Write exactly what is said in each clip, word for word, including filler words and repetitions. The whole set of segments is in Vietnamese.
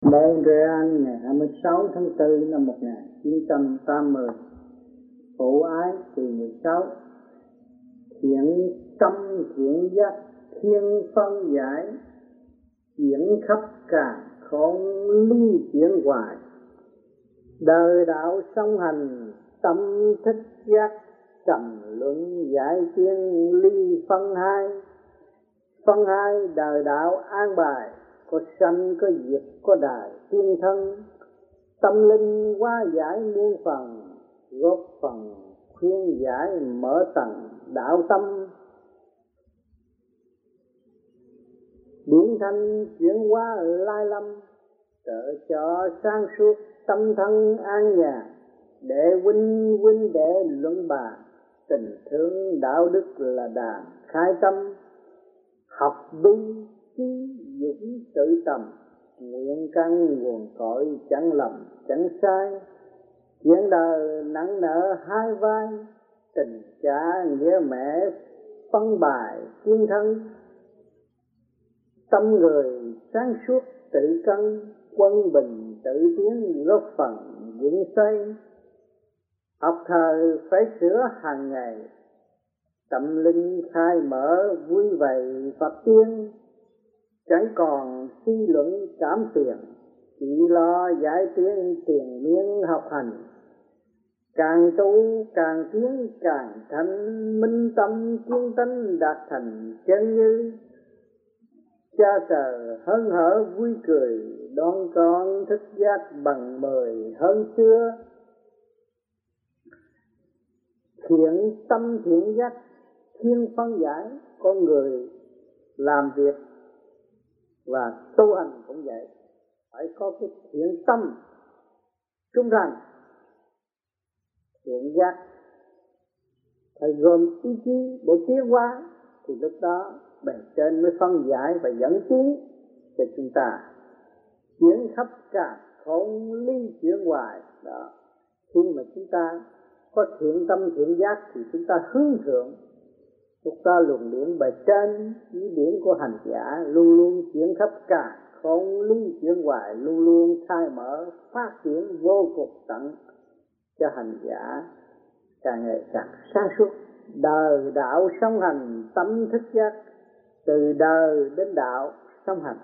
Montreal ngày hai mươi sáu tháng tư năm một nghìn chín trăm tám mươi. Phụ ái kỳ mười sáu. Thiện tâm thiện giác thiên phân giải, diễn khắp cả không ly chuyển hoài. Đời đạo song hành tâm thích giác, trầm luận giải tiên ly phân hai. Phân hai đời đạo an bài, có sanh có diệt có đại tiên thân. Tâm linh hóa giải muôn phần, góp phần khuyên giải mở tầng đạo tâm. Điển thanh chuyển hóa lai lâm, trợ cho sáng suốt tâm thân an nhàn. Để huynh huynh đệ luận bàn, tình thương đạo đức là đàn khai tâm. Học đúng chí dũng tự tầm, nguyện căn nguồn cội chẳng lầm chẳng sai. Chuyện đời nặng nợ hai vai, tình cha nghĩa mẹ phân bài tiên thân. Tâm người sáng suốt tự cân, quân bình tự tiến góp phần vững xây. Học thời phải sửa hàng ngày, tâm linh khai mở vui vầy Phật tiên. Chẳng còn suy luận cảm tiền, chỉ lo giải tiến tiền miếng học hành. Càng tu càng tiến càng thanh, minh tâm kiên tánh đạt thành chân như. Cha trời hớn hở vui cười, đón con thức giác bằng mười hơn xưa. Thiện tâm thiện giác thiên phân giải, con người làm việc và tu hành cũng vậy, phải có cái thiện tâm trung thành, thiện giác, phải gồm ý chí để tiến hóa, thì lúc đó bề trên mới phân giải và dẫn tiến cho chúng ta chuyển khắp cả không ly chuyển hoài. Đó, khi mà chúng ta có thiện tâm thiện giác thì chúng ta hướng thượng, lúc đó luồng điển bề trên ý điển của hành giả luôn luôn chuyển khắp cả không ly chuyển hoài, luôn luôn khai mở phát triển vô cùng tận cho hành giả càng ngày càng sáng suốt. Đời đạo song hành tâm thức giác, từ đời đến đạo song hành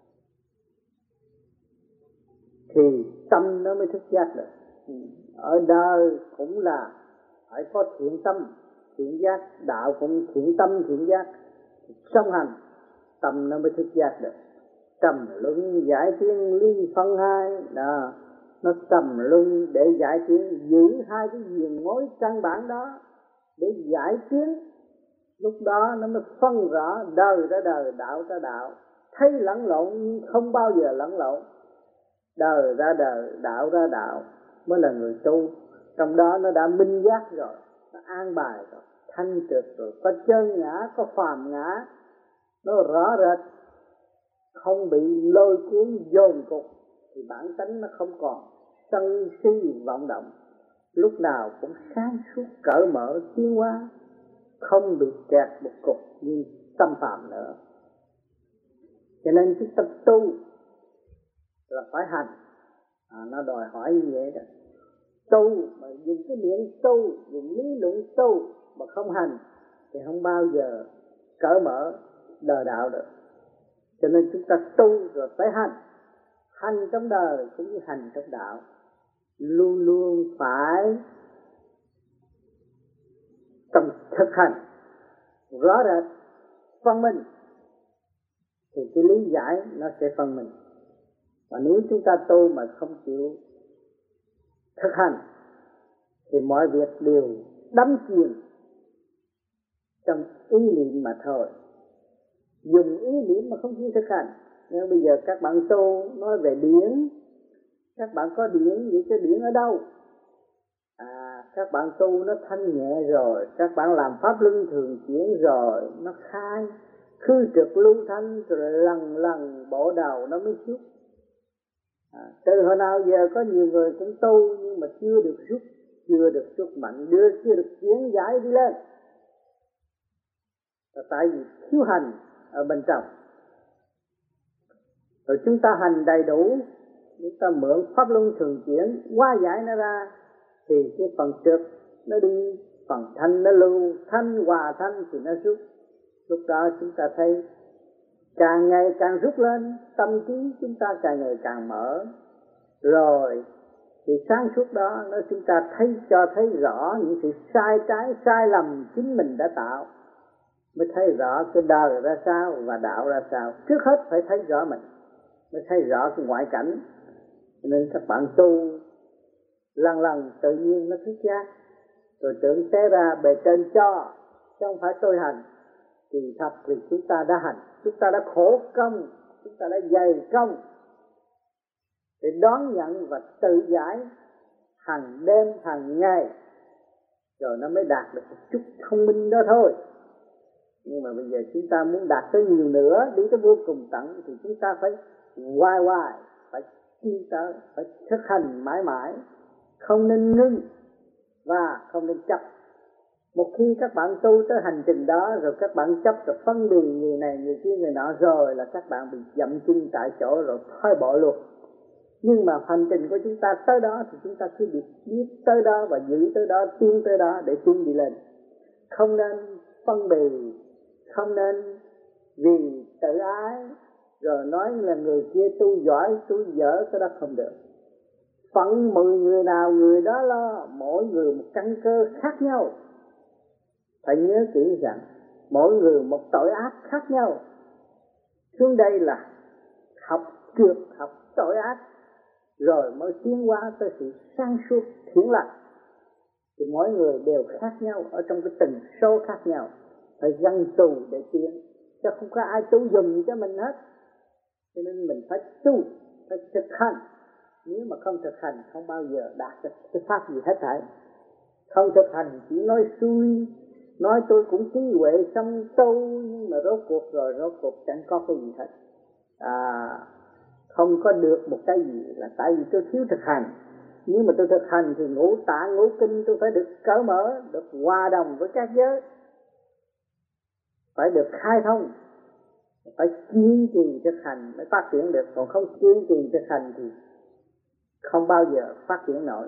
thì tâm nó mới thức giác được. Ở đời cũng là phải có thiện tâm thiện giác, đạo cũng thiện tâm thiện giác, song hành tâm nó mới thức giác được. Trầm luận giải tiến ly phân hai, đó, nó trầm luận để giải tiến, giữ hai cái viền mối căn bản đó để giải tiến. Lúc đó nó mới phân rõ đời ra đời, đạo ra đạo. Thấy lẫn lộn nhưng không bao giờ lẫn lộn. Đời ra đời, đạo ra đạo mới là người tu. Trong đó nó đã minh giác rồi, nó an bài rồi, thanh trực rồi, có chân ngã, có phàm ngã, nó rõ rệt, không bị lôi cuốn dồn cục, thì bản tánh nó không còn sân si vọng động, lúc nào cũng sáng suốt cởi mở tiến hóa, không bị kẹt một cục như tâm phạm nữa. Cho nên chúng ta tu là phải hành, à, nó đòi hỏi như vậy đó. Tu mà dùng cái miệng tu, dùng lý luận tu mà không hành thì không bao giờ cởi mở đời đạo được. Cho nên chúng ta tu rồi phải hành, hành trong đời cũng như hành trong đạo, luôn luôn phải trong thực hành rõ rệt phân minh thì cái lý giải nó sẽ phân minh. Và nếu chúng ta tu mà không chịu thực hành thì mọi việc đều đắm chìm trong ý niệm mà thôi, dùng ý niệm mà không chịu thực hành. Nhưng bây giờ các bạn tu nói về điển, các bạn có điển, vậy chứ điển ở đâu? À, các bạn tu nó thanh nhẹ rồi, các bạn làm pháp luân thường chuyển rồi, nó khai khư trực lưu thanh rồi lần lần bộ đầu nó mới rút. À, từ hồi nào giờ có nhiều người cũng tu nhưng mà chưa được rút, chưa được rút mạnh, đưa chưa được chuyển giải đi lên. Là tại vì thiếu hành ở bên trong. Rồi chúng ta hành đầy đủ chúng ta mượn pháp luân thường chuyển hóa giải nó ra, thì cái phần trượt nó đi, phần thanh nó lưu, thanh hòa thanh thì nó rút. Lúc đó chúng ta thấy càng ngày càng rút lên, tâm trí chúng ta càng ngày càng mở. Rồi thì sáng suốt đó nó chúng ta thấy cho thấy rõ những sự sai trái, sai lầm chính mình đã tạo, mới thấy rõ cái đời ra sao và đạo ra sao. Trước hết phải thấy rõ mình, mới thấy rõ cái ngoại cảnh. Cho nên các bạn tu lần lần tự nhiên nó thức giác, rồi tưởng té ra bề trên cho, chứ không phải tôi hành. Thì thật thì chúng ta đã hành, chúng ta đã khổ công, chúng ta đã dày công để đón nhận và tự giải hàng đêm hàng ngày, rồi nó mới đạt được một chút thông minh đó thôi. Nhưng mà bây giờ chúng ta muốn đạt tới nhiều nữa, đi tới vô cùng tận, thì chúng ta phải hoài hoài, phải tiến tới, phải thực hành mãi mãi, không nên ngưng và không nên chấp. Một khi các bạn tu tới hành trình đó rồi các bạn chấp, rồi phân biệt người này người kia người nọ, rồi là các bạn bị dậm chân tại chỗ rồi thoái bộ luôn. Nhưng mà hành trình của chúng ta tới đó thì chúng ta cứ biết, biết tới đó và giữ tới đó, tiến tới đó để tiến đi lên. Không nên phân bì, không nên vì tự ái rồi nói là người kia tu giỏi, tu dở, cái đó không được. Phận mười người nào người đó lo, mỗi người một căn cơ khác nhau. Phải nhớ kỹ rằng mỗi người một tội ác khác nhau. Xuống đây là học trượt, học tội ác, rồi mới tiến hóa tới sự sáng suốt thiện lành. Thì mỗi người đều khác nhau ở trong cái tần số khác nhau, phải gắn tu để tiến, chứ không có ai tu dùm cho mình hết. Cho nên mình phải tu, phải thực hành. Nếu mà không thực hành không bao giờ đạt được cái pháp gì hết thảy. Không thực hành chỉ nói xuôi, nói tôi cũng trí huệ xong tu, nhưng mà rốt cuộc rồi rốt cuộc chẳng có cái gì hết. À, không có được một cái gì là tại vì tôi thiếu thực hành. Nếu mà tôi thực hành thì ngũ tạng ngũ kinh tôi phải được cởi mở, được hòa đồng với các giới, phải được khai thông, phải kiên trì thực hành mới phát triển được. Còn không kiên trì thực hành thì không bao giờ phát triển nổi.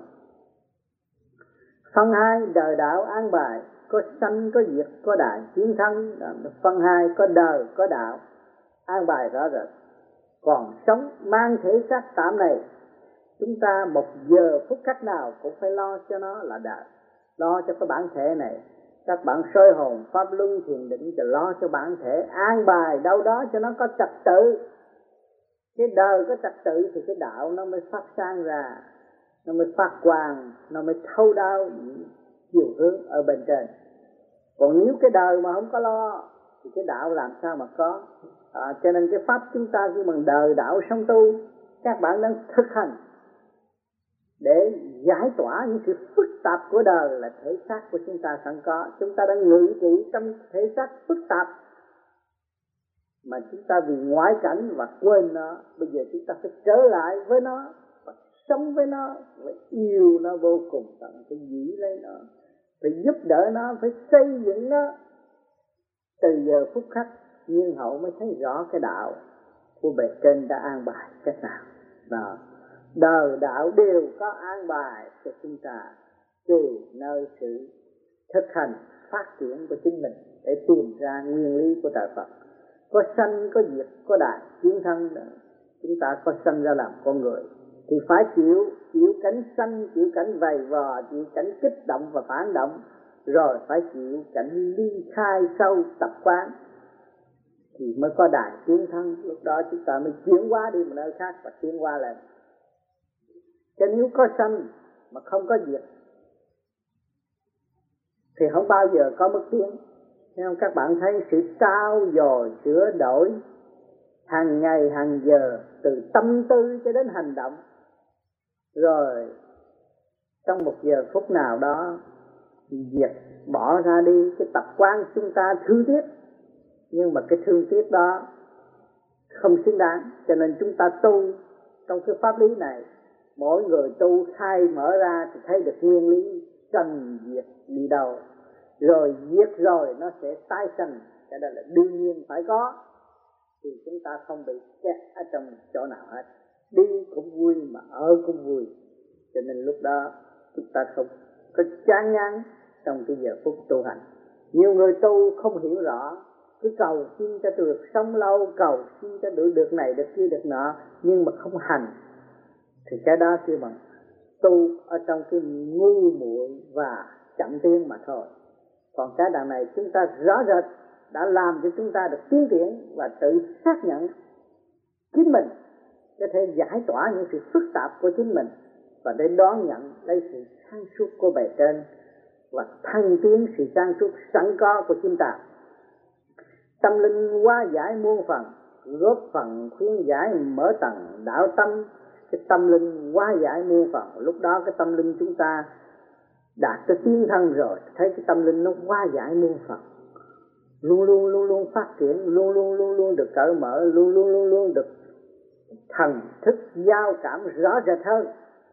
Phân hai, đời đạo an bài, có sanh có diệt, có đại chiến thắng. Phân hai, có đời có đạo an bài rõ rệt. Còn sống mang thể xác tạm này, chúng ta một giờ phút cách nào cũng phải lo cho nó là đời, lo cho cái bản thể này. Các bạn soi hồn pháp luân thiền định cho lo cho bản thể, an bài đâu đó cho nó có trật tự. Cái đời có trật tự thì cái đạo nó mới phát sáng ra, nó mới phát quang, nó mới thâu đáo chiều hướng ở bên trên. Còn nếu cái đời mà không có lo thì cái đạo làm sao mà có. À, cho nên cái pháp chúng ta cứ bằng đời đạo sống tu, các bạn đang thực hành để giải tỏa những sự phức tạp của đời là thể xác của chúng ta sẵn có. Chúng ta đang ngự trị trong thể xác phức tạp mà chúng ta vì ngoại cảnh và quên nó. Bây giờ chúng ta phải trở lại với nó và sống với nó, phải yêu nó vô cùng tận, phải giữ lấy nó, phải giúp đỡ nó, phải xây dựng nó. Từ giờ phút khắc nhiên hậu mới thấy rõ cái đạo của bề trên đã an bài cách nào. Đó, đời đạo đều có an bài cho chúng ta tùy nơi sự thực hành phát triển của chính mình để tìm ra nguyên lý của trời Phật. Có sanh, có diệt, có đại chiến thắng. Chúng ta có sanh ra làm con người thì phải chịu chịu cảnh sanh, chịu cảnh vầy vò, chịu cảnh kích động và phản động, rồi phải chịu cảnh ly khai sâu tập quán thì mới có đại chiến thắng. Lúc đó chúng ta mới chuyển hóa đi một nơi khác và tiến hóa lên. Chứ nếu có sanh mà không có diệt thì không bao giờ có bước tiến. Nên các bạn thấy sự trao dồi sửa đổi hàng ngày hàng giờ, từ tâm tư cho đến hành động. Rồi trong một giờ phút nào đó diệt bỏ ra đi cái tập quán chúng ta thương tiếc, nhưng mà cái thương tiếc đó không xứng đáng. Cho nên chúng ta tu trong cái pháp lý này, mỗi người tu khai mở ra thì thấy được nguyên lý trần diệt đi đâu, rồi diệt rồi nó sẽ tái sanh. Cái đó là đương nhiên phải có, thì chúng ta không bị kẹt ở trong chỗ nào hết. đi cũng vui mà ở cũng vui. Cho nên lúc đó chúng ta không có chán ngán trong cái giờ phút tu hành. Nhiều người tu không hiểu rõ, cứ cầu xin cho được sống lâu, cầu xin cho được được này được kia được nọ, nhưng mà không hành thì cái đó kêu bằng tu ở trong cái ngu muội và chậm tiến mà thôi. Còn cái đằng này chúng ta rõ rệt đã làm cho chúng ta được tiến triển và tự xác nhận chính mình có thể giải tỏa những sự phức tạp của chính mình và để đón nhận lấy sự sáng suốt của bề trên và thăng tiến sự sáng suốt sẵn có của chúng ta. Tâm linh hóa giải muôn phần, góp phần khuyên giải mở tầng đạo tâm. Cái tâm linh hóa giải muôn phần, lúc đó cái tâm linh chúng ta đạt tới tiến thân rồi, thấy cái tâm linh nó hóa giải muôn phần, luôn luôn luôn luôn phát triển, luôn luôn luôn luôn được cởi mở, luôn luôn luôn luôn được thần thức giao cảm rõ rệt hơn,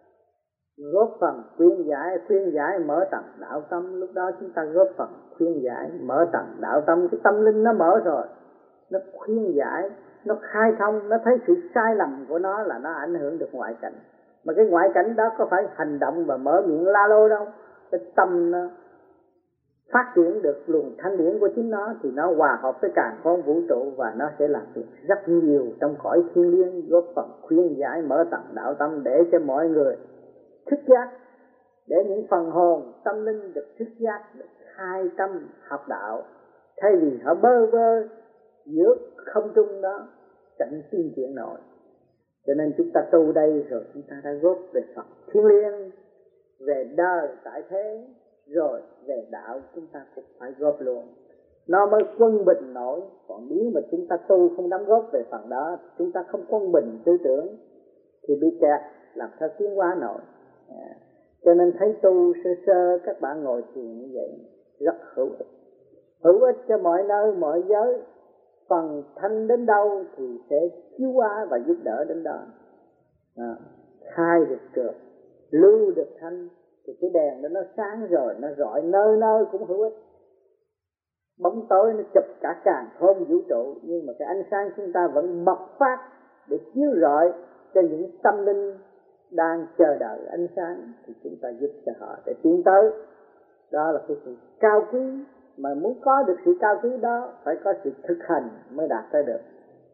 góp phần khuyên giải khuyên giải mở tầng đạo tâm. Lúc đó chúng ta góp phần khuyên giải mở tầng đạo tâm, cái tâm linh nó mở rồi, nó khuyên giải, nó khai thông, nó thấy sự sai lầm của nó là nó ảnh hưởng được ngoại cảnh. Mà cái ngoại cảnh đó có phải hành động và mở miệng la lô đâu, cái tâm nó phát triển được luồng thanh điển của chính nó thì nó hòa hợp với càn khôn vũ trụ và nó sẽ làm việc rất nhiều trong cõi thiên liêng, góp phần khuyên giải mở tầng đạo tâm để cho mọi người thức giác, để những phần hồn tâm linh được thức giác, được khai tâm học đạo, thay vì họ bơ vơ giữa không trung đó chẳng tiến triển nổi. Cho nên chúng ta tu đây rồi chúng ta đã góp về Phật thiên liêng, về đời tại thế, rồi về đạo chúng ta cũng phải góp luôn, nó mới quân bình nổi. Còn nếu mà chúng ta tu không đóng góp về phần đó, chúng ta không quân bình tư tưởng thì bị kẹt, làm sao tiến hóa nổi. À, cho nên thấy tu sơ sơ các bạn ngồi thiền như vậy rất hữu ích, hữu ích cho mọi nơi mọi giới. Phần thanh đến đâu thì sẽ chiếu hóa và giúp đỡ đến đó. À, khai được trường, lưu được thanh thì cái đèn đó nó sáng rồi, nó rọi nơi nơi cũng hữu ích. Bóng tối nó chụp cả càn khôn vũ trụ, nhưng mà cái ánh sáng chúng ta vẫn bộc phát để chiếu rọi cho những tâm linh đang chờ đợi ánh sáng, thì chúng ta giúp cho họ để tiến tới. Đó là cái sự cao quý, mà muốn có được sự cao quý đó phải có sự thực hành mới đạt tới được.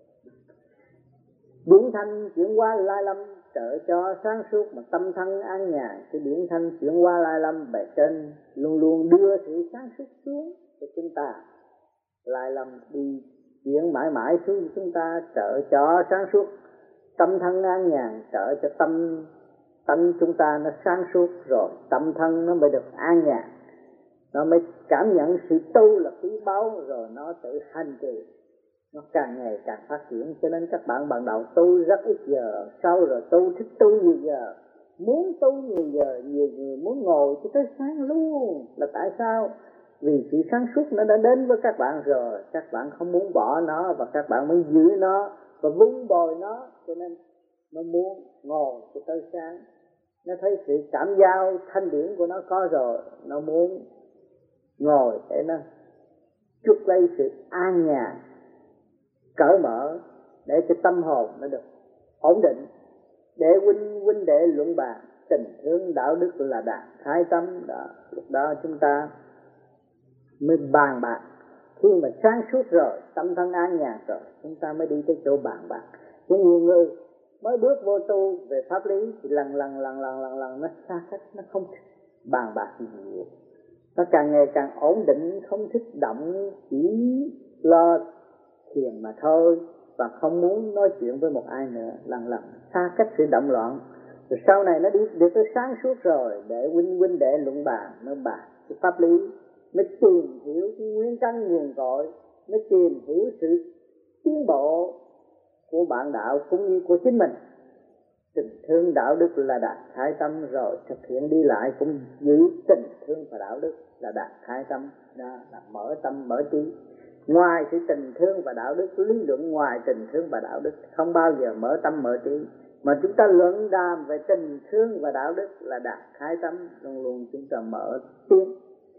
Điển thanh chuyển hóa lai lâm trợ cho sáng suốt mà tâm thân an nhàn. Cái điển thanh chuyển hóa lai lâm bề trên luôn luôn đưa sự sáng suốt xuống cho chúng ta. Lai lâm đi chuyển mãi mãi xuống chúng ta, trợ cho sáng suốt tâm thân an nhàn, trợ cho tâm tâm chúng ta nó sáng suốt rồi tâm thân nó mới được an nhàn, nó mới cảm nhận sự tu là quý báu, rồi nó tự hành trì, nó càng ngày càng phát triển. Cho nên các bạn ban đầu tu rất ít giờ, sau rồi tu thích tu nhiều giờ, muốn tu nhiều giờ, nhiều người muốn ngồi cho tới sáng luôn. Là tại sao? Vì sự sáng suốt nó đã đến với các bạn rồi, các bạn không muốn bỏ nó và các bạn muốn giữ nó và vun bồi nó, cho nên nó muốn ngồi cho tới sáng. Nó thấy sự cảm giao thanh điển của nó có rồi, nó muốn ngồi để nó chuốc lấy sự an nhàn, cởi mở, để cho tâm hồn nó được ổn định, để huynh huynh đệ luận bàn tình thương đạo đức là đạt thái tâm đó. Lúc đó chúng ta mới bàn bạc. Khi mà sáng suốt rồi, tâm thân an nhàn rồi, chúng ta mới đi tới chỗ bàn bạc. Chứ nhiều người mới bước vô tu về pháp lý thì lần lần lần lần lần lần nó xa cách, nó không thích bàn bạc gì nhiều. Nó càng ngày càng ổn định, không thích động, chỉ lo thiền mà thôi, và không muốn nói chuyện với một ai nữa, lần lần xa cách sự động loạn. Rồi sau này nó đi được tới sáng suốt rồi, để huynh huynh đệ luận bàn, nó bàn cái pháp lý, nó tìm hiểu cái nguyên căn nguồn cội, nó tìm hiểu sự tiến bộ của bạn đạo cũng như của chính mình. Tình thương đạo đức là đạt thái tâm rồi, thực hiện đi lại cũng giữ tình thương và đạo đức là đạt thái tâm, đó là mở tâm mở trí. Ngoài sự tình thương và đạo đức, lý luận ngoài tình thương và đạo đức không bao giờ mở tâm mở trí, mà chúng ta luận đàm về tình thương và đạo đức là đạt thái tâm, luôn luôn chúng ta mở tiếng.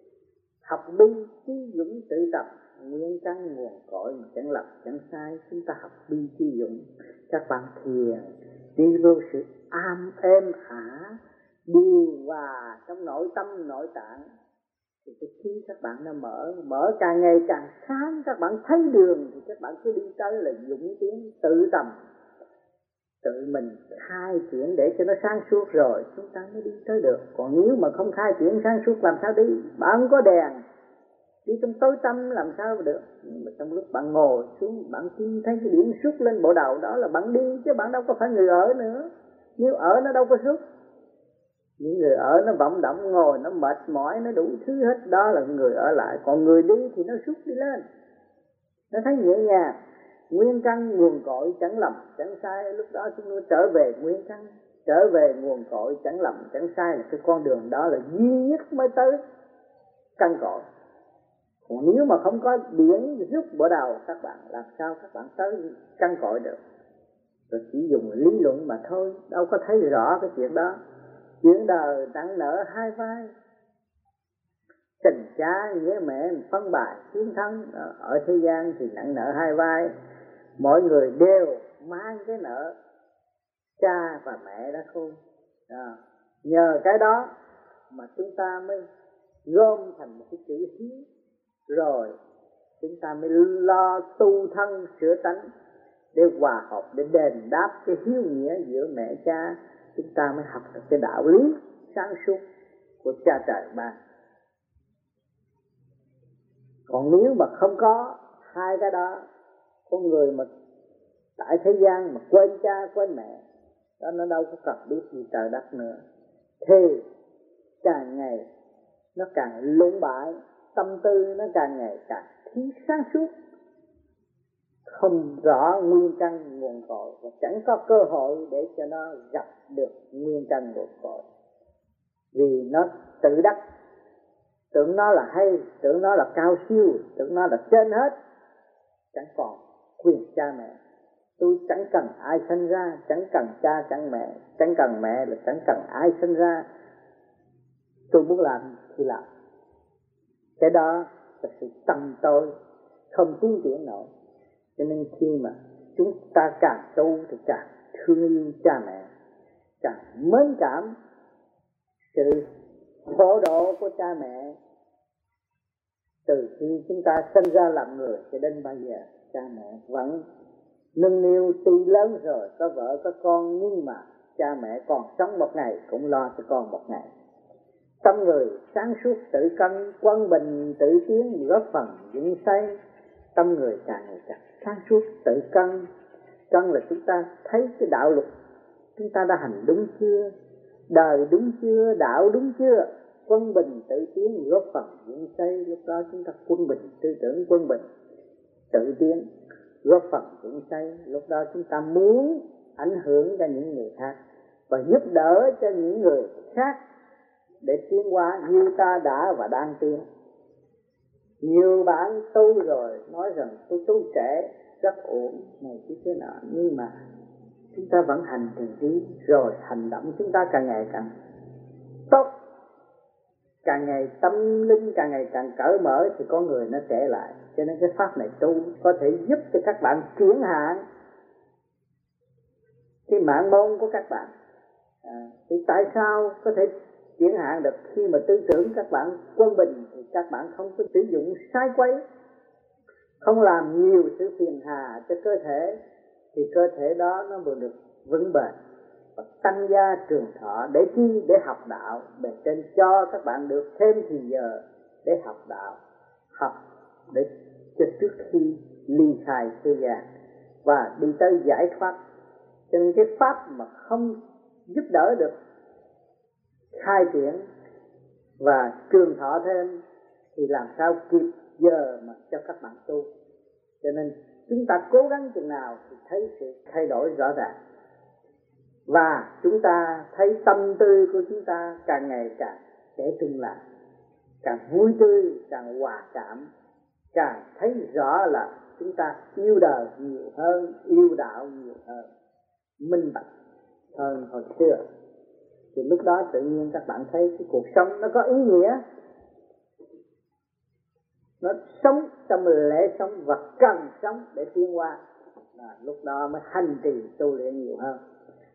Học bi trí dũng tự tập, nguyên căn nguồn cội mà chẳng lập chẳng sai. Chúng ta học bi trí dũng, các bạn thiền đi vô sự am êm ả, điều hòa trong nội tâm nội tạng, thì cái trí các bạn nó mở, mở càng ngày càng sáng. Các bạn thấy đường thì các bạn cứ đi tới là dũng tiến tự tầm, tự mình khai triển để cho nó sáng suốt rồi chúng ta mới đi tới được. Còn nếu mà không khai triển sáng suốt làm sao đi? Bạn có đèn đi trong tối tăm làm sao được? Nhưng mà trong lúc bạn ngồi xuống, bạn chỉ thấy cái điểm xuất lên bộ đầu đó là bạn đi, chứ bạn đâu có phải người ở nữa. Nếu ở nó đâu có xuất. Những người ở nó vọng động ngồi, nó mệt mỏi, nó đủ thứ hết, đó là người ở lại. Còn người đi thì nó xuất đi lên, nó thấy nhẹ nhàng. Nguyên căn nguồn cội chẳng lầm chẳng sai, lúc đó chúng nó trở về nguyên căn, trở về nguồn cội chẳng lầm chẳng sai, là cái con đường đó là duy nhất mới tới căn cội. Còn nếu mà không có điển giúp bộ đầu các bạn, làm sao các bạn tới căn cội được? Rồi chỉ dùng lý luận mà thôi, đâu có thấy rõ cái chuyện đó. Chuyện đời nặng nợ hai vai, tình cha nghĩa mẹ phân bài chiến thắng. Ở thế gian thì nặng nợ hai vai, mọi người đều mang cái nợ cha và mẹ đã khôn. À, nhờ cái đó mà chúng ta mới gom thành một cái chữ hiếu, rồi chúng ta mới lo tu thân sửa tánh để hòa hợp, để đền đáp cái hiếu nghĩa giữa mẹ cha. Chúng ta mới học được cái đạo lý sáng suốt của cha trời ban. Còn nếu mà không có hai cái đó, con người mà tại thế gian mà quên cha quên mẹ, đó nó đâu có cần biết gì trời đất nữa, thì càng ngày nó càng lũng bại, tâm tư nó càng ngày càng thiếu sáng suốt, không rõ nguyên căn nguồn cội, và chẳng có cơ hội để cho nó gặp được nguyên căn nguồn cội. Vì nó tự đắc, tưởng nó là hay, tưởng nó là cao siêu, tưởng nó là trên hết, chẳng còn quyền cha mẹ. Tôi chẳng cần ai sinh ra, chẳng cần cha chẳng mẹ, chẳng cần mẹ là chẳng cần ai sinh ra. Tôi muốn làm thì làm. Cái đó là sự tâm tôi không tiến triển nổi. Cho nên khi mà chúng ta càng tu thì càng thương yêu cha mẹ, càng mến cảm sự phổ độ của cha mẹ. Từ khi chúng ta sinh ra làm người cho đến bây giờ, cha mẹ vẫn nâng niu. Tuy lớn rồi, có vợ có con, nhưng mà cha mẹ còn sống một ngày cũng lo cho con một ngày. Tâm người sáng suốt tự cân, quân bình tự tiến, góp phần vững xây. Tâm người càng ngày càng sáng suốt tự cân. Cân là chúng ta thấy cái đạo luật chúng ta đã hành đúng chưa, đời đúng chưa, đạo đúng chưa. Quân bình tự tiến, góp phần vững xây. Lúc đó chúng ta quân bình, tư tưởng quân bình tự tiến, góp phần vững xây. Lúc đó chúng ta muốn ảnh hưởng cho những người khác và giúp đỡ cho những người khác để tiến hóa như ta đã và đang tiến. Nhiều bạn tu rồi nói rằng tôi tu trễ, rất ổn này chứ thế nào, nhưng mà chúng ta vẫn hành trì trí, rồi hành động chúng ta càng ngày càng tốt, càng ngày tâm linh càng ngày càng cởi mở, thì con người nó trẻ lại. Cho nên cái pháp này tu có thể giúp cho các bạn chuyển hạn cái mạng môn của các bạn. À, thì tại sao có thể chuyển hạn được? Khi mà tư tưởng các bạn quân bình thì các bạn không có sử dụng sai quấy, không làm nhiều sự phiền hà cho cơ thể, thì cơ thể đó nó vừa được vững bền và tăng gia trường thọ. Để chi? Để học đạo. Bề trên cho các bạn được thêm thì giờ để học đạo, học để cho trước khi ly khai thế gian và đi tới giải thoát. Cho nên cái pháp mà không giúp đỡ được khai triển và trường thọ thêm thì làm sao kịp giờ mà cho các bạn tu. Cho nên chúng ta cố gắng chừng nào thì thấy sự thay đổi rõ ràng, và chúng ta thấy tâm tư của chúng ta càng ngày càng trẻ trung lại, càng vui tươi, càng hòa cảm, càng thấy rõ là chúng ta yêu đời nhiều hơn, yêu đạo nhiều hơn, minh bạch hơn hồi xưa. Thì lúc đó tự nhiên các bạn thấy cái cuộc sống nó có ý nghĩa, nó sống trong lễ sống và cần sống để tiến hóa. À, lúc đó mới hành trì tu luyện nhiều hơn.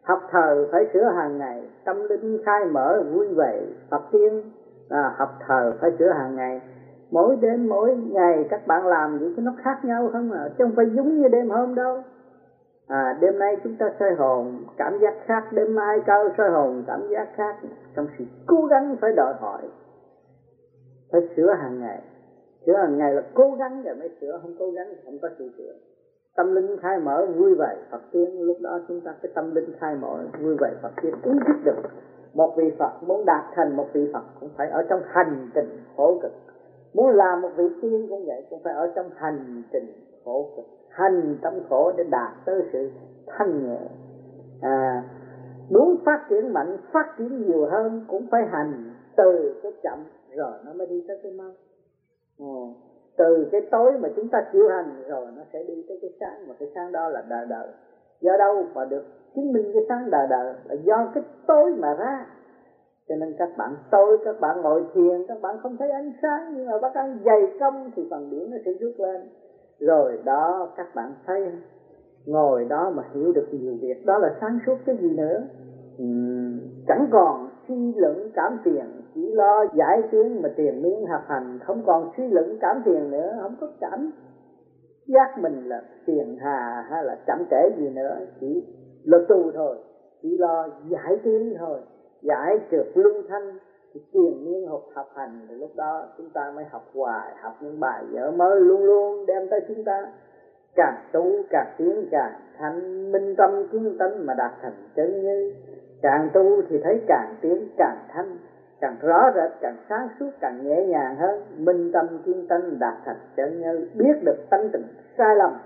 Học thờ phải sửa hàng ngày, tâm linh khai mở vui vẻ Phật tiên. À, học thờ phải sửa hàng ngày, mỗi đêm mỗi ngày các bạn làm gì nó khác nhau không à, chứ không phải giống như đêm hôm đâu. À, đêm nay chúng ta soi hồn cảm giác khác, đêm mai cao soi hồn cảm giác khác, trong sự cố gắng phải đòi hỏi, phải sửa hàng ngày. Sửa hàng ngày là cố gắng rồi mới sửa, không cố gắng thì không có sự sửa. Tâm linh khai mở vui vẻ Phật tiên, lúc đó chúng ta cái tâm linh khai mở vui vẻ Phật tiên ý thức được một vị Phật muốn đạt thành một vị Phật cũng phải ở trong hành trình khổ cực, muốn làm một vị tiên cũng vậy, cũng phải ở trong hành trình khổ cực, hành tâm khổ để đạt tới sự thanh nhẹ. À, muốn phát triển mạnh, phát triển nhiều hơn cũng phải hành từ cái chậm rồi nó mới đi tới cái mau. Ừ. Từ cái tối mà chúng ta chịu hành rồi nó sẽ đi tới cái sáng, mà cái sáng đó là đời đời. Do đâu mà được chứng minh cái sáng đời đời? Là do cái tối mà ra. Cho nên các bạn tối, các bạn ngồi thiền, các bạn không thấy ánh sáng, nhưng mà bác ăn dày công thì phần điển nó sẽ rút lên. Rồi đó các bạn thấy, ngồi đó mà hiểu được nhiều việc, đó là sáng suốt cái gì nữa. Uhm, chẳng còn suy luận cảm tiền, chỉ lo giải tiến mà tiền miếng học hành, không còn suy luận cảm tiền nữa, không có cảm giác mình là phiền hà hay là chậm trễ gì nữa, chỉ là tu thôi, chỉ lo giải tiến thôi, giải trượt luân thanh thì tiền miếng học học hành, thì lúc đó chúng ta mới học hoài, học những bài vở mới luôn luôn đem tới chúng ta. Càng tu càng tiến càng thanh, minh tâm kiến tánh mà đạt thành chân như. Càng tu thì thấy càng tiến càng thanh, càng rõ rệt, càng sáng suốt, càng nhẹ nhàng hơn, minh tâm kiến tánh đạt thành chân như, biết được tánh tình sai lầm,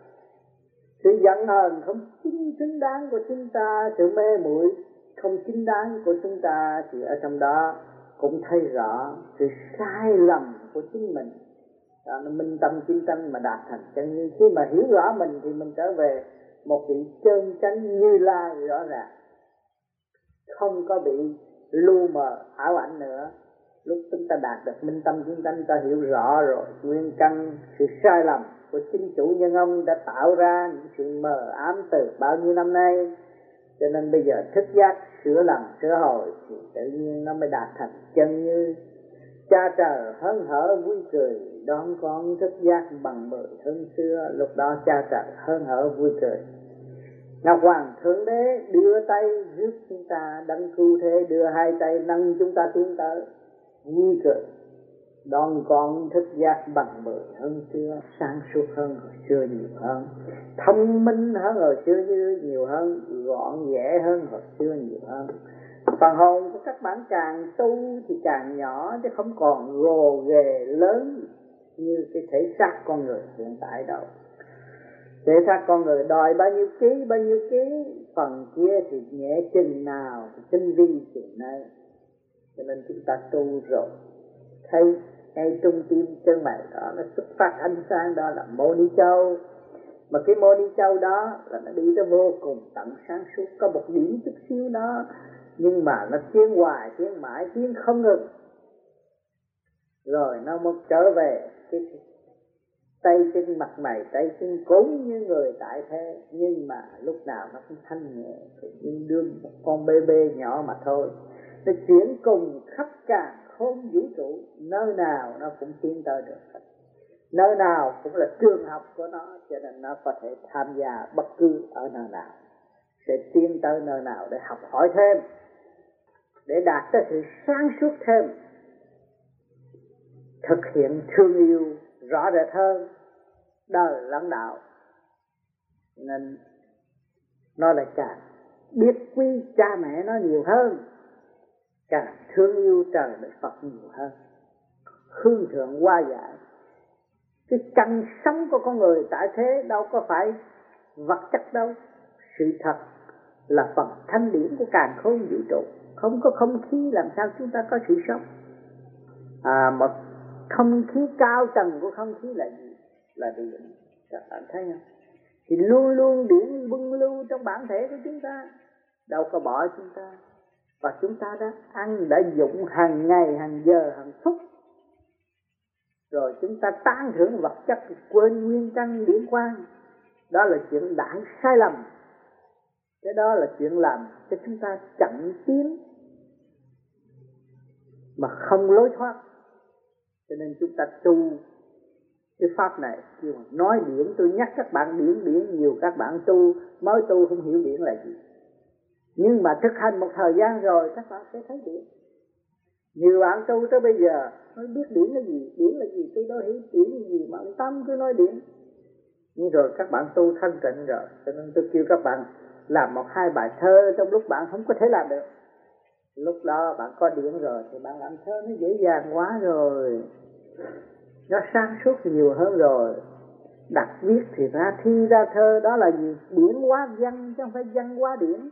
sự giận hờn không chính xứng đáng của chúng ta, sự mê muội không chính đáng của chúng ta, thì ở trong đó cũng thấy rõ sự sai lầm của chính mình. Đó, nó minh tâm kiến tánh mà đạt thành chân như. Khi mà hiểu rõ mình thì mình trở về một vị chân chánh Như Lai rõ ràng, không có bị lu mờ ảo ảnh nữa. Lúc chúng ta đạt được minh tâm kiến tánh, ta hiểu rõ rồi nguyên căn sự sai lầm của chính chủ nhân ông đã tạo ra những sự mờ ám từ bao nhiêu năm nay. Cho nên bây giờ thức giác sửa lầm sửa hồi thì tự nhiên nó mới đạt thành chân như. Cha trời hớn hở vui cười đón con thức giác bằng mười hơn xưa, lúc đó cha trời hớn hở vui cười. Ngọc Hoàng Thượng Đế đưa tay giúp chúng ta đấng cứu thế, đưa hai tay nâng chúng ta tiến tới vui cười đón con thức giác bằng mười hơn xưa, sáng suốt hơn hồi xưa nhiều hơn, thông minh hơn hồi xưa nhiều hơn, gọn ghẽ hơn hồi xưa nhiều hơn. Phần hồn của các bạn càng tu thì càng nhỏ, chứ không còn gồ ghề lớn như cái thể xác con người hiện tại đâu. Thể xác con người đòi bao nhiêu ký bao nhiêu ký, phần kia thì nhẹ chừng nào thì tinh vi chừng này. Cho nên chúng ta tu rồi thấy ngay trung tim chân mày đó nó xuất phát ánh sáng, đó là Mô Ni Châu. Mà cái Mô Ni Châu đó là nó đi tới vô cùng tận sáng suốt, có một điểm chút xíu đó nhưng mà nó tiến hoài, tiến mãi, tiến không ngừng. Rồi nó mới trở về cái tay chân mặt mày, tay chân cũng như người tại thế, nhưng mà lúc nào nó cũng thanh nhẹ, như đương một con bê bê nhỏ mà thôi. Nó chuyển cùng khắp cả khôn vũ trụ, nơi nào nó cũng tiến tới được, nơi nào cũng là trường học của nó, cho nên nó có thể tham gia bất cứ ở nơi nào, sẽ tiến tới nơi nào để học hỏi thêm, để đạt tới sự sáng suốt thêm, thực hiện thương yêu rõ rệt hơn đời lãnh đạo. Nên nó lại càng biết quý cha mẹ nó nhiều hơn, càng thương yêu trời đất Phật nhiều hơn, hương thượng hoa giải. Cái căn sống của con người tại thế đâu có phải vật chất đâu, sự thật là phần thanh điển của càn khôn vũ trụ. Không có không khí làm sao chúng ta có sự sống. À, một không khí cao tầng của không khí là gì? Là điện. Các bạn thấy không? Thì luôn luôn điện bưng lưu trong bản thể của chúng ta, đâu có bỏ chúng ta. Và chúng ta đã ăn, đã dụng hàng ngày, hàng giờ, hàng phút. Rồi chúng ta tán thưởng vật chất, quên nguyên căn điển quang. Đó là chuyện đại sai lầm. Cho Cái đó là chuyện làm cho chúng ta chậm tiến mà không lối thoát. Cho nên chúng ta tu cái pháp này, kêu nói điển, tôi nhắc các bạn điển điển nhiều, các bạn tu mới tu không hiểu điển là gì. Nhưng mà thực hành một thời gian rồi các bạn sẽ thấy điển. Nhiều bạn tu tới bây giờ nói biết điển là gì, điển là gì, tôi đâu hiểu điển là gì mà ông Tâm cứ nói điển. Nhưng rồi các bạn tu thanh tịnh rồi, cho nên tôi kêu các bạn làm một hai bài thơ trong lúc bạn không có thể làm được. Lúc đó bạn có điển rồi thì bạn làm thơ nó dễ dàng quá rồi, nó sáng suốt nhiều hơn rồi. Đặt viết thì ra thi ra thơ, đó là gì? Điển hóa văn chứ không phải văn hóa điển.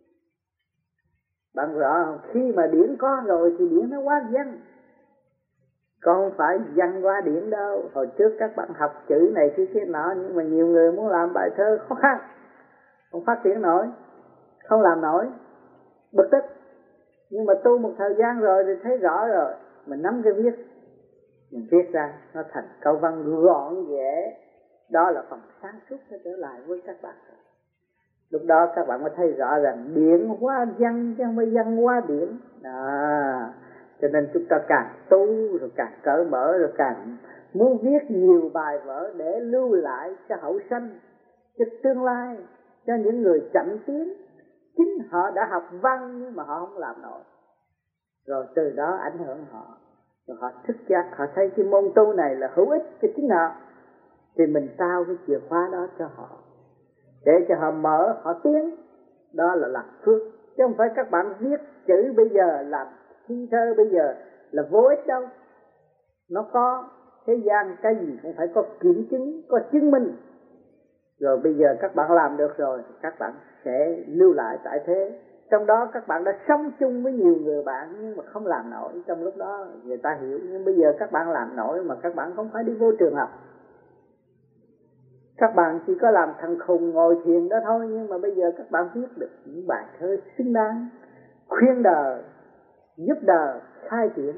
Bạn rõ không? Khi mà điển có rồi thì điển nó hóa văn, còn không phải văn hóa điển đâu. Hồi trước các bạn học chữ này kia kia nọ, nhưng mà nhiều người muốn làm bài thơ khó khăn, không phát triển nổi, không làm nổi, bực tức. Nhưng mà tu một thời gian rồi thì thấy rõ rồi, mình nắm cái viết, mình viết ra nó thành câu văn gọn ghẽ. Đó là phần sáng suốt sẽ trở lại với các bạn. Lúc đó các bạn mới thấy rõ rằng điển hóa văn chứ không phải văn hóa điển. À, cho nên chúng ta càng tu rồi càng cởi mở, rồi càng muốn viết nhiều bài vở để lưu lại cho hậu sanh, cho tương lai, cho những người chậm tiến. Chính họ đã học văn nhưng mà họ không làm nổi, rồi từ đó ảnh hưởng họ, rồi họ thức giác, họ thấy cái môn tu này là hữu ích cho chính họ, thì mình trao cái chìa khóa đó cho họ để cho họ mở, họ tiến. Đó là làm phước, chứ không phải các bạn viết chữ bây giờ, làm thi thơ bây giờ là vô ích đâu. Nó có thế gian cái gì cũng phải có kiểm chứng, có chứng minh. Rồi bây giờ các bạn làm được rồi, các bạn sẽ lưu lại tại thế. Trong đó các bạn đã sống chung với nhiều người bạn nhưng mà không làm nổi. Trong lúc đó người ta hiểu, nhưng bây giờ các bạn làm nổi mà các bạn không phải đi vô trường học. Các bạn chỉ có làm thằng khùng ngồi thiền đó thôi, nhưng mà bây giờ các bạn viết được những bài thơ xứng đáng, khuyên đời, giúp đời khai triển,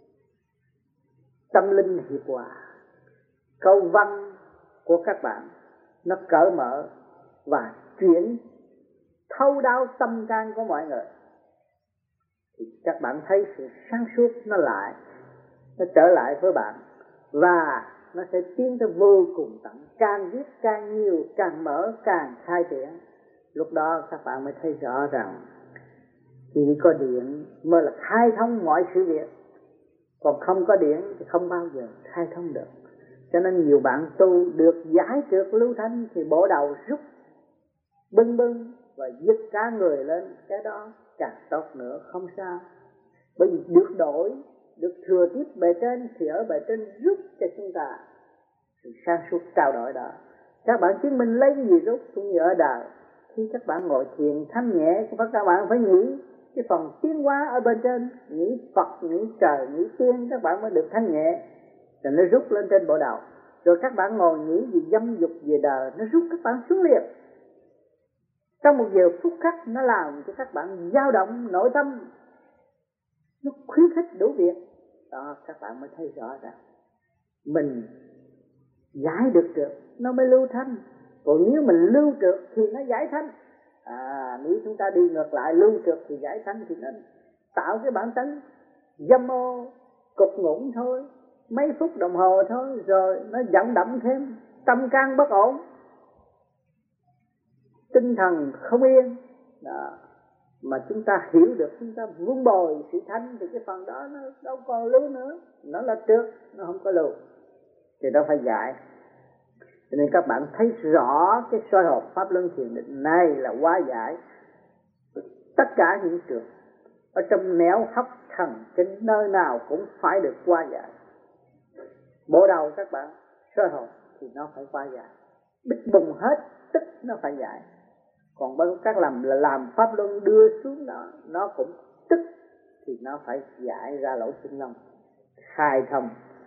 tâm linh hiệp hòa. Câu văn của các bạn nó cởi mở và chuyển thấu đáo tâm can của mọi người, thì các bạn thấy sự sáng suốt nó lại, nó trở lại với bạn, và nó sẽ tiến tới vô cùng tận. Càng viết càng nhiều, càng mở càng khai triển. Lúc đó các bạn mới thấy rõ rằng chỉ có điện mới là khai thông mọi sự việc, còn không có điện thì không bao giờ khai thông được. Cho nên nhiều bạn tu được giải trượt lưu thanh thì bộ đầu rút bưng bưng và giật cả người lên, cái đó càng tốt nữa, không sao. Bởi vì được đổi, được thừa tiếp bề trên, thì ở bề trên rút cho chúng ta sự sáng suốt trao đổi đó. Các bạn chứng minh lấy gì rút cũng như ở đời. Khi các bạn ngồi thiền thanh nhẹ, các bạn phải nghĩ cái phần tiến hóa ở bên trên, nghĩ Phật, nghĩ trời, nghĩ tiên, các bạn mới được thanh nhẹ, rồi nó rút lên trên bộ đầu. Rồi các bạn ngồi nghĩ gì dâm dục về đời, nó rút các bạn xuống liền. Trong một giờ phút khắc nó làm cho các bạn dao động nội tâm, nó khuyến khích đủ việc. Đó, các bạn mới thấy rõ ràng mình giải được được nó mới lưu thanh. Còn nếu mình lưu trượt thì nó giải thanh. À, nếu chúng ta đi ngược lại lưu trượt thì giải thanh, thì nó tạo cái bản tính dâm ô cục ngủng thôi, mấy phút đồng hồ thôi, rồi nó vận động thêm, tâm can bất ổn, tinh thần không yên. Đó. Mà chúng ta hiểu được, chúng ta vun bồi sự thanh, thì cái phần đó nó đâu còn lưu nữa, nó là trượt, nó không có lưu, thì đó phải giải. Cho nên các bạn thấy rõ cái soi hộp pháp luân thiền định này là hóa giải tất cả những trượt ở trong nẻo hốc thần kinh, nơi nào cũng phải được hóa giải. Bộ đầu các bạn soi hộp thì nó phải hóa giải, bích bùng hết tức nó phải giải. Còn bên các làm là làm pháp luân đưa xuống đó, nó cũng tức thì nó phải giải ra lỗ chân lông, khai thông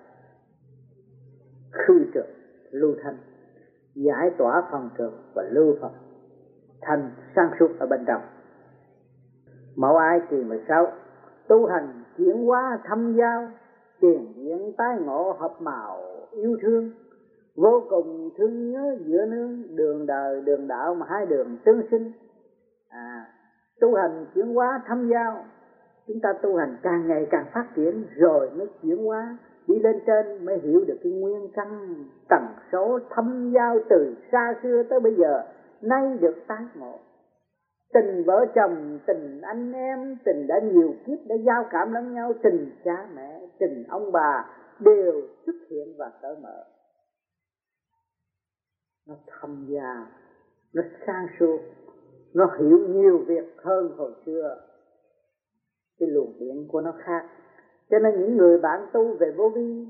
khư trượt lưu thanh, giải tỏa phần trượt và lưu phần thanh sáng suốt ở bên trong. Mẫu ai kỳ mười sáu, tu hành chuyển hóa thâm giao, tiền diện tái ngộ hợp màu yêu thương, vô cùng thương nhớ giữa nương, đường đời đường đạo mà hai đường tương sinh. À, tu hành chuyển hóa thâm giao, chúng ta tu hành càng ngày càng phát triển rồi mới chuyển hóa đi lên trên, mới hiểu được cái nguyên căn tần số thâm giao từ xa xưa tới bây giờ nay được tái ngộ. Tình vợ chồng, tình anh em, tình đã nhiều kiếp đã giao cảm lẫn nhau, tình cha mẹ, tình ông bà đều xuất hiện và cởi mở. Nó thâm giao, nó sang suốt, nó hiểu nhiều việc hơn hồi xưa. Cái luồng điện của nó khác. Cho nên những người bạn tu về vô vi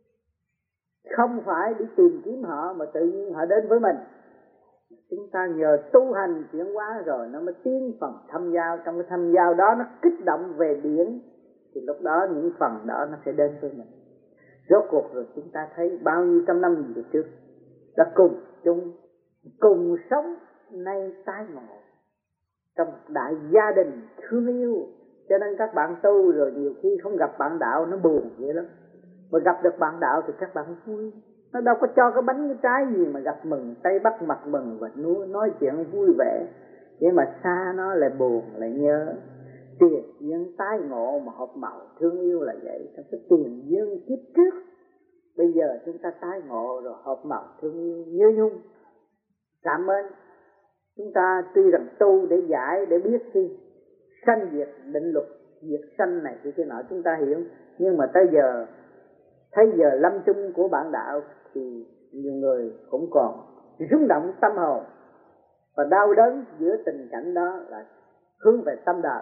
không phải đi tìm kiếm họ, mà tự nhiên họ đến với mình. Chúng ta nhờ tu hành chuyển hóa rồi nó mới tiến phần thâm giao. Trong cái thâm giao đó nó kích động về điển, thì lúc đó những phần đó nó sẽ đến với mình. Rốt cuộc rồi chúng ta thấy bao nhiêu trăm năm về trước đã cùng chung, cùng sống, nay tái ngộ trong đại gia đình thương yêu. Cho nên các bạn tu rồi nhiều khi không gặp bạn đạo nó buồn vậy lắm, mà gặp được bạn đạo thì các bạn vui. Nó đâu có cho cái bánh cái trái gì mà gặp mừng, tay bắt mặt mừng và nói chuyện vui vẻ. Vậy mà xa nó lại buồn, lại nhớ. Tiền duyên tái ngộ mà hợp màu thương yêu là vậy. Trong cái tiền duyên kiếp trước, bây giờ chúng ta tái ngộ rồi hợp màu thương yêu như nhung. Cảm ơn. Chúng ta tuy rằng tu để giải, để biết đi sanh diệt định luật, diệt sanh này thì thế nào chúng ta hiểu. Nhưng mà tới giờ, thấy giờ lâm chung của bạn đạo thì nhiều người cũng còn rung động tâm hồn và đau đớn giữa tình cảnh đó là hướng về tâm đạo.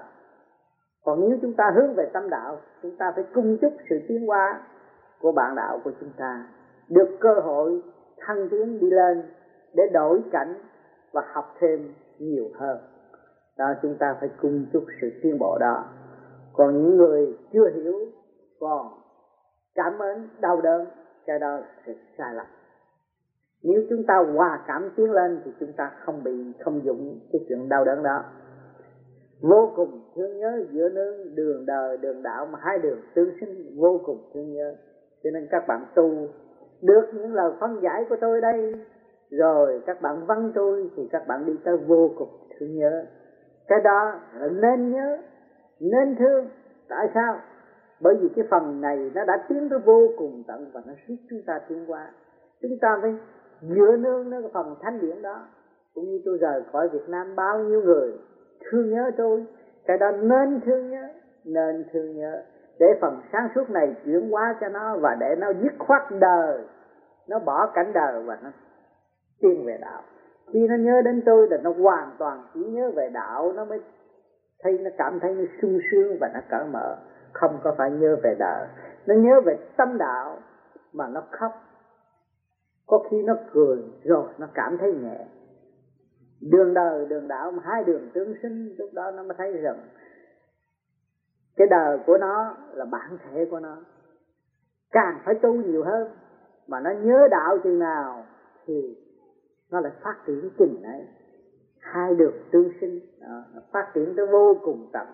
Còn nếu chúng ta hướng về tâm đạo, chúng ta phải cung chúc sự tiến hóa của bạn đạo của chúng ta được cơ hội thăng tiến đi lên để đổi cảnh và học thêm nhiều hơn. Đó, chúng ta phải cung chúc sự tiến bộ đó. Còn những người chưa hiểu còn cảm ơn đau đớn, cái đó là sự sai lầm. Nếu chúng ta hòa cảm tiến lên thì chúng ta không bị không dụng cái chuyện đau đớn đó. Vô cùng thương nhớ giữa nương đường đời đường đạo, mà hai đường tương sinh vô cùng thương nhớ. Cho nên các bạn tu được những lời phân giải của tôi đây, rồi các bạn vắng tôi thì các bạn đi tới vô cùng thương nhớ. Cái đó là nên nhớ, nên thương. Tại sao? Bởi vì cái phần này nó đã tiến tới vô cùng tận và nó giúp chúng ta tiến qua. Chúng ta phải dựa nương nó cái phần thánh điển đó. Cũng như tôi rời khỏi Việt Nam, bao nhiêu người thương nhớ tôi. Cái đó nên thương nhớ, nên thương nhớ. Để phần sáng suốt này chuyển hóa cho nó, và để nó dứt khoát đời, nó bỏ cảnh đời và nó tiến về đạo. Khi nó nhớ đến tôi là nó hoàn toàn chỉ nhớ về đạo, nó mới thấy, nó cảm thấy nó sung sướng và nó cởi mở. Không có phải nhớ về đời. Nó nhớ về tâm đạo mà nó khóc. Có khi nó cười rồi nó cảm thấy nhẹ. Đường đời, đường đạo mà hai đường tương sinh, lúc đó nó mới thấy rằng cái đời của nó là bản thể của nó. Càng phải tu nhiều hơn, mà nó nhớ đạo chừng nào thì nó lại phát triển chừng ấy. Hai đường tương sinh, đó, nó phát triển tới vô cùng tận.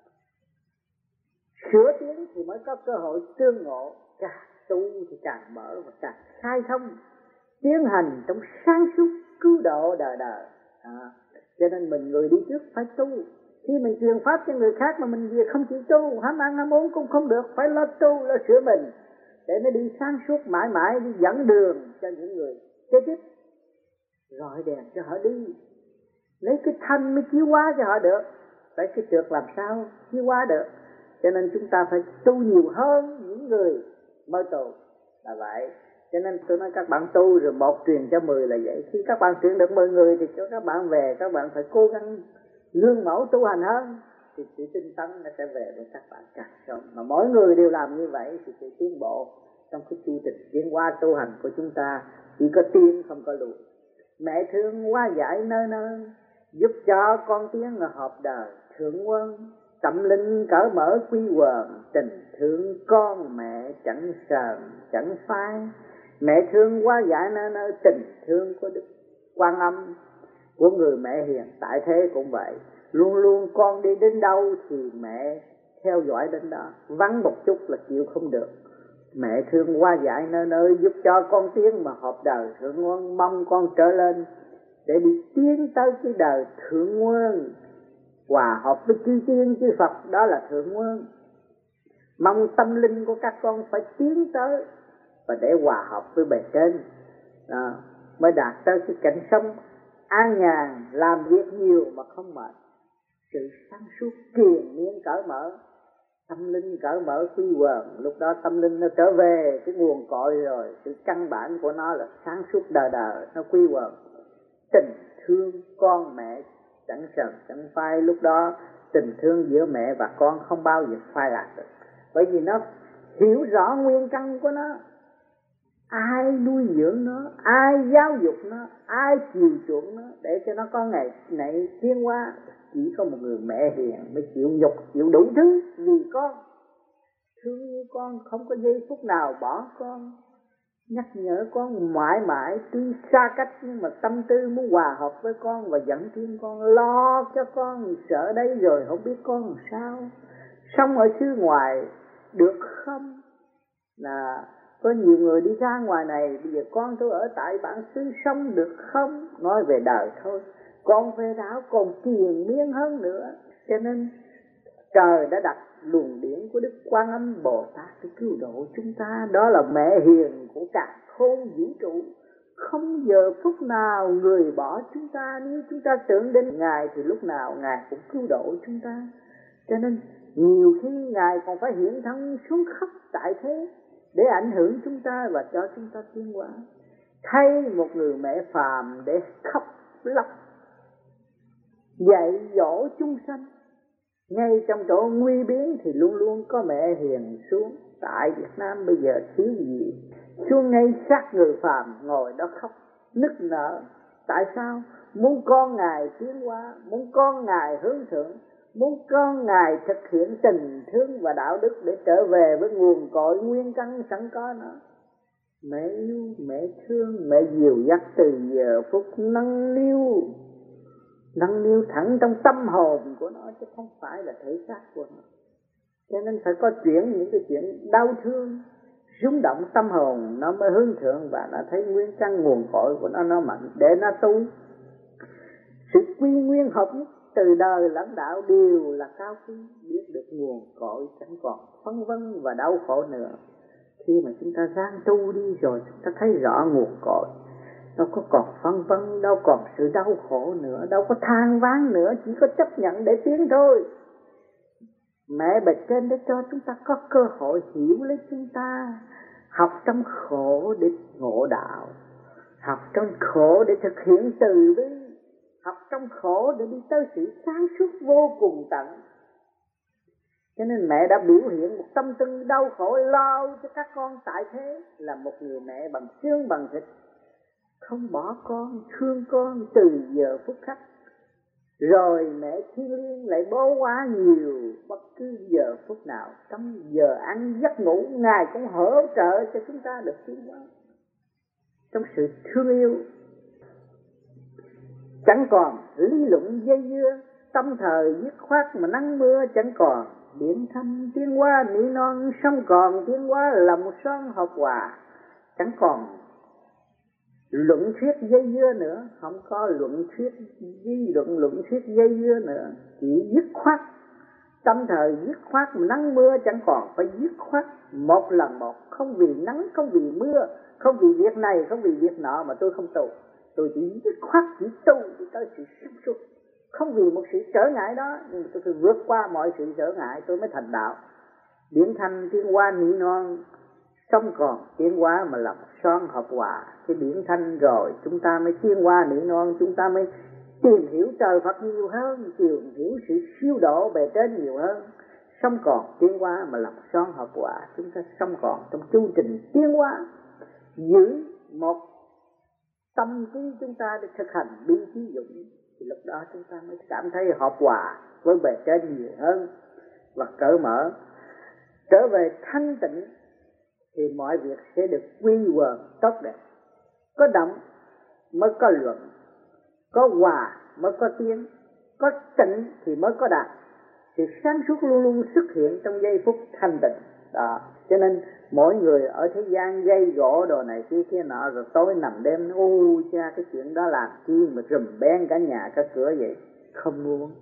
Sửa tiến thì mới có cơ hội tương ngộ. Càng tu thì càng mở và càng khai thông, tiến hành trong sáng suốt cứu độ đời đời. À, cho nên mình người đi trước phải tu. Khi mình truyền pháp cho người khác mà mình về không chịu tu, ham ăn ham uống cũng không được. Phải lo tu, lo sửa mình để nó đi sáng suốt mãi mãi, đi dẫn đường cho những người kế tiếp, rọi đèn cho họ đi. Lấy cái thanh mới chiếu hóa cho họ được. Phải cái trượt làm sao chiếu hóa được. Cho nên chúng ta phải tu nhiều hơn những người mới tu là vậy. Cho nên tôi nói các bạn tu rồi một truyền cho mười là vậy. Khi các bạn truyền được mười người thì cho các bạn về, các bạn phải cố gắng gương mẫu tu hành hơn, thì sự tinh tấn nó sẽ về với các bạn càng sớm. Mà mỗi người đều làm như vậy thì sự tiến bộ trong cái chu trình tiến hóa tu hành của chúng ta chỉ có tiến không có lùi. Mẹ thương hóa giải nơi nơi, giúp cho con tiến là hợp đời thượng quân. Tâm linh cởi mở quy quần, tình thương con mẹ chẳng sờn chẳng phai. Mẹ thương hóa giải nơi nơi, tình thương của Đức Quan Âm, của người mẹ hiền tại thế cũng vậy. Luôn luôn con đi đến đâu thì mẹ theo dõi đến đó, vắng một chút là chịu không được. Mẹ thương hóa giải nơi nơi, giúp cho con tiến mà hợp đời thượng quân. Mong con trở lên để đi tiến tới cái đời thượng quân, hòa hợp với chư tiên chư Phật, đó là thượng nguyên. Mong tâm linh của các con phải tiến tới và để hòa hợp với bề trên, à, mới đạt tới cái cảnh sống an nhàn, làm việc nhiều mà không mệt, sự sáng suốt triền miên cởi mở, tâm linh cởi mở quy quần. Lúc đó tâm linh nó trở về cái nguồn cội rồi, sự căn bản của nó là sáng suốt đời đời, nó quy quần. Tình thương con mẹ chẳng sờn chẳng phai, lúc đó tình thương giữa mẹ và con không bao giờ phai lạc được, bởi vì nó hiểu rõ nguyên căn của nó. Ai nuôi dưỡng nó, ai giáo dục nó, ai chiều chuộng nó để cho nó có ngày này tiến hóa? Chỉ có một người mẹ hiền mới chịu nhục, chịu đủ thứ vì con, thương yêu con, không có giây phút nào bỏ con, nhắc nhở con mãi mãi. Tuy xa cách nhưng mà tâm tư muốn hòa hợp với con và dẫn thiên con, lo cho con. Sợ đấy rồi không biết con làm sao, sống ở xứ ngoài được không? Là có nhiều người đi ra ngoài này, bây giờ con tôi ở tại bản xứ sống được không? Nói về đời thôi, con về đảo còn triền miên hơn nữa. Cho nên trời đã đặt luồng điển của Đức Quan Âm Bồ Tát để cứu độ chúng ta. Đó là mẹ hiền của cả khôn vũ trụ, không giờ phút nào người bỏ chúng ta. Nếu chúng ta tưởng đến Ngài thì lúc nào Ngài cũng cứu độ chúng ta. Cho nên nhiều khi Ngài còn phải hiện thân xuống khắp tại thế để ảnh hưởng chúng ta và cho chúng ta tiến hóa. Thay một người mẹ phàm để khóc lóc dạy dỗ chúng sanh, ngay trong chỗ nguy biến thì luôn luôn có mẹ hiền xuống. Tại Việt Nam bây giờ thiếu gì, xuống ngay sát người phàm ngồi đó khóc nức nở. Tại sao? Muốn con Ngài tiến hóa, muốn con Ngài hướng thượng, muốn con Ngài thực hiện tình thương và đạo đức để trở về với nguồn cội nguyên căn sẵn có nó. Mẹ yêu, mẹ thương, mẹ dìu dắt từ giờ phút nâng niu, nâng niu thẳng trong tâm hồn của nó, chứ không phải là thể xác của nó. Cho nên phải có chuyện, những cái chuyện đau thương, rung động tâm hồn, nó mới hướng thượng và nó thấy nguyên căn nguồn cội của nó nó mạnh để nó tu. Sự quy nguyên hợp nhất từ đời lãnh đạo đều là cao quý, biết được nguồn cội chẳng còn phân vân và đau khổ nữa. Khi mà chúng ta gian tu đi rồi, chúng ta thấy rõ nguồn cội, đâu có còn phân vân, đâu còn sự đau khổ nữa, đâu có than vãn nữa, chỉ có chấp nhận để tiến thôi. Mẹ bề trên đã cho chúng ta có cơ hội hiểu lấy chúng ta, học trong khổ để ngộ đạo, học trong khổ để thực hiện từ bi, học trong khổ để đi tới sự sáng suốt vô cùng tận. Cho nên mẹ đã biểu hiện một tâm tư đau khổ lo cho các con tại thế, là một người mẹ bằng xương bằng thịt, không bỏ con, thương con từ giờ phút khắc. Rồi mẹ thiên liêng lại bố quá nhiều, bất cứ giờ phút nào, trong giờ ăn giấc ngủ, Ngài cũng hỗ trợ cho chúng ta được tiến hóa trong sự thương yêu. Chẳng còn lý luận dây dưa, tâm thời dứt khoát mà nắng mưa chẳng còn. Điện thanh tiến hóa nỉ non, sông còn tiến hóa lòng son hợp hòa. Chẳng còn luận thuyết dây dưa nữa, không có luận thuyết di luận luận thuyết dây dưa nữa, chỉ dứt khoát. Tâm thời dứt khoát mà nắng mưa chẳng còn, phải dứt khoát một lần một, không vì nắng, không vì mưa, không vì việc này, không vì việc nọ mà tôi không tu. Tôi chỉ dứt khoát, chỉ tu chỉ tới sự sáng suốt, không vì một sự trở ngại đó, nhưng mà tôi phải vượt qua mọi sự trở ngại tôi mới thành đạo. Điển thanh tiến hóa nỉ non, sông còn tiến hóa mà lòng son hợp hòa. Cái điển thanh rồi chúng ta mới tiến hóa nỉ non, chúng ta mới tìm hiểu trời Phật nhiều hơn, tìm hiểu sự siêu độ bề trên nhiều hơn. Sông còn tiến hóa mà lòng son hợp hòa, chúng ta sông còn trong chu trình tiến hóa, giữ một tâm trí chúng ta để thực hành bi trí dụng, thì lúc đó chúng ta mới cảm thấy hợp hòa với bề trên nhiều hơn và cởi mở. Trở về thanh tịnh thì mọi việc sẽ được quy quần tốt đẹp. Có động mới có luận, có hòa mới có tiến, có tịnh thì mới có đạt. Sự sáng suốt luôn luôn xuất hiện trong giây phút thanh tịnh đó. Cho nên mỗi người ở thế gian gây gỗ đồ này kia kia nọ, rồi tối nằm đêm ôi cha cái chuyện đó làm chi mà rùm beng cả nhà cả cửa vậy. Không muốn,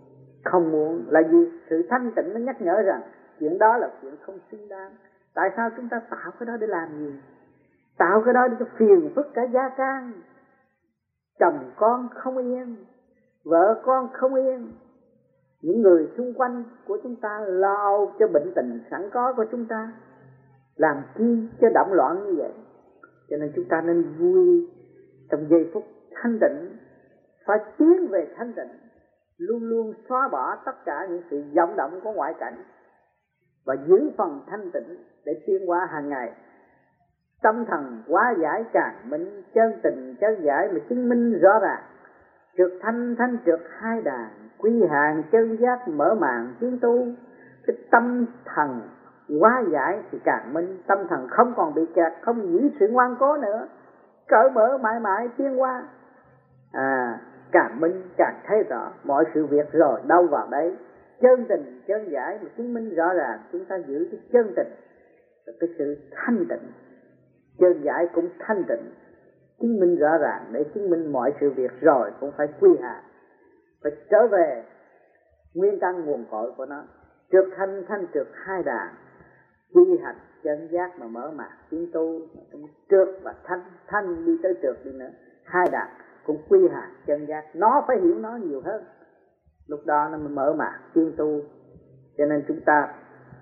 không muốn là gì? Sự thanh tịnh nó nhắc nhở rằng chuyện đó là chuyện không xứng đáng. Tại sao chúng ta tạo cái đó để làm gì? Tạo cái đó để cho phiền phức cả gia can, chồng con không yên, vợ con không yên, những người xung quanh của chúng ta lo cho bệnh tình sẵn có của chúng ta, làm chi cho động loạn như vậy. Cho nên chúng ta nên vui trong giây phút thanh tịnh, phải tiến về thanh tịnh, luôn luôn xóa bỏ tất cả những sự vọng động của ngoại cảnh và giữ phần thanh tịnh để tiến hóa hàng ngày. Tâm thần hóa giải càng minh, chân tình chân giải mà chứng minh rõ ràng. Trượt thanh thanh trượt hai đàn, quy hàng chân giác mở màn tiến tu. Cái tâm thần hóa giải thì càng minh, tâm thần không còn bị kẹt, không giữ sự ngoan cố nữa, cởi mở mãi mãi tiến hóa. À, càng minh càng thấy rõ mọi sự việc rồi đâu vào đấy. Chân tình chân giải mà chứng minh rõ ràng, chúng ta giữ cái chân tình, cái sự thanh tịnh. Chân giải cũng thanh tịnh, chứng minh rõ ràng để chứng minh mọi sự việc rồi cũng phải quy hạ, phải trở về nguyên căn nguồn cội của nó. Trượt thanh thanh trượt hai đàn, quy hành chân giác mà mở màn tiến tu. Trượt và thanh, thanh đi tới trượt đi nữa, hai đàn cũng quy hành chân giác. Nó phải hiểu nó nhiều hơn, lúc đó nó mới mở màn tiến tu. Cho nên chúng ta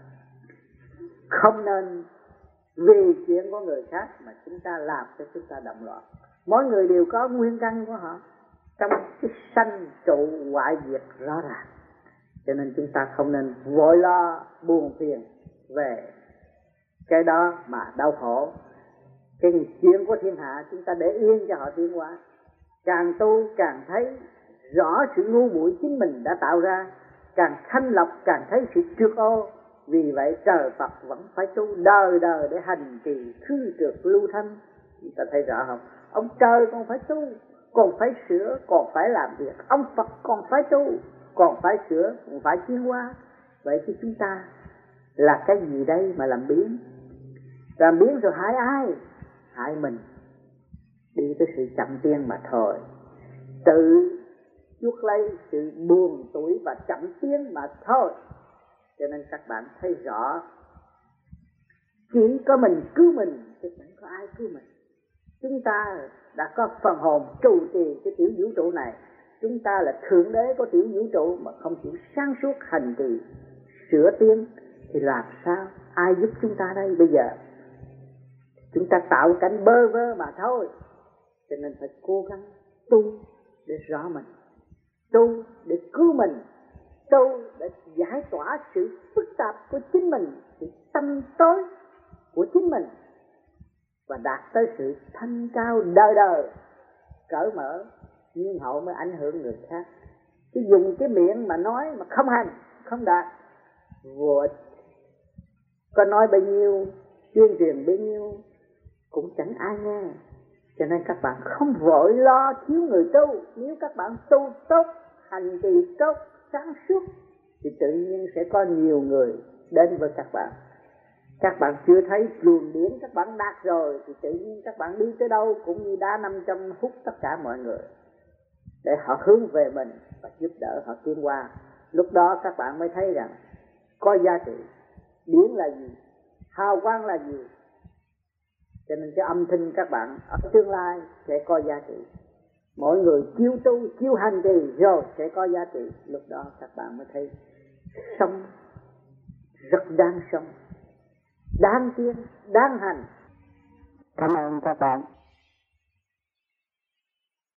không nên vì chuyện của người khác mà chúng ta làm cho chúng ta động loạn. Mỗi người đều có nguyên căn của họ trong cái sanh trụ hoại diệt rõ ràng. Cho nên chúng ta không nên vội lo buồn phiền về cái đó mà đau khổ. Cái chuyện của thiên hạ chúng ta để yên cho họ tiến hóa. Càng tu càng thấy rõ sự ngu muội chính mình đã tạo ra, càng thanh lọc càng thấy sự trượt ô. Vì vậy trời Phật vẫn phải tu đời đời để hành trì khư trượt lưu thanh. Chúng ta thấy rõ không? Ông trời còn phải tu, còn phải sửa, còn phải làm việc. Ông Phật còn phải tu, còn phải sửa, còn phải tiến hóa. Vậy thì chúng ta là cái gì đây mà làm biến? Làm biến rồi hại ai? Hại mình, đi tới sự chậm tiến mà thôi. Tự chuốc lấy sự buồn tuổi và chậm tiến mà thôi. Cho nên các bạn thấy rõ, chỉ có mình cứu mình chứ chẳng có ai cứu mình. Chúng ta đã có phần hồn trụ trì cái tiểu vũ trụ này. Chúng ta là thượng đế của tiểu vũ trụ mà không chịu sáng suốt hành trì sửa tiến thì làm sao ai giúp chúng ta đây bây giờ? Chúng ta tạo cảnh bơ vơ mà thôi. Cho nên phải cố gắng tu để rõ mình, tu để cứu mình, tu để giải tỏa sự phức tạp của chính mình, sự tâm tối của chính mình, và đạt tới sự thanh cao đời đời, cởi mở, nhiên hậu mới ảnh hưởng người khác. Chứ dùng cái miệng mà nói mà không hành, không đạt, vô ích. Có nói bao nhiêu, tuyên truyền bao nhiêu cũng chẳng ai nghe. Cho nên các bạn không vội lo thiếu người tu. Nếu các bạn tu tốt, hành trì tốt, sáng suốt thì tự nhiên sẽ có nhiều người đến với các bạn. Các bạn chưa thấy luồng điển các bạn đạt rồi thì tự nhiên các bạn đi tới đâu cũng như đá năm trăm hút tất cả mọi người, để họ hướng về mình và giúp đỡ họ tiến qua. Lúc đó các bạn mới thấy rằng có giá trị. Điển là gì? Hào quang là gì? Cho nên cái âm thanh các bạn ở tương lai sẽ có giá trị. Mỗi người chiêu tu, chiêu hành trì rồi sẽ có giá trị. Lúc đó các bạn mới thấy sống rất đáng sống, đáng tiến, đáng hành. Cảm ơn các bạn.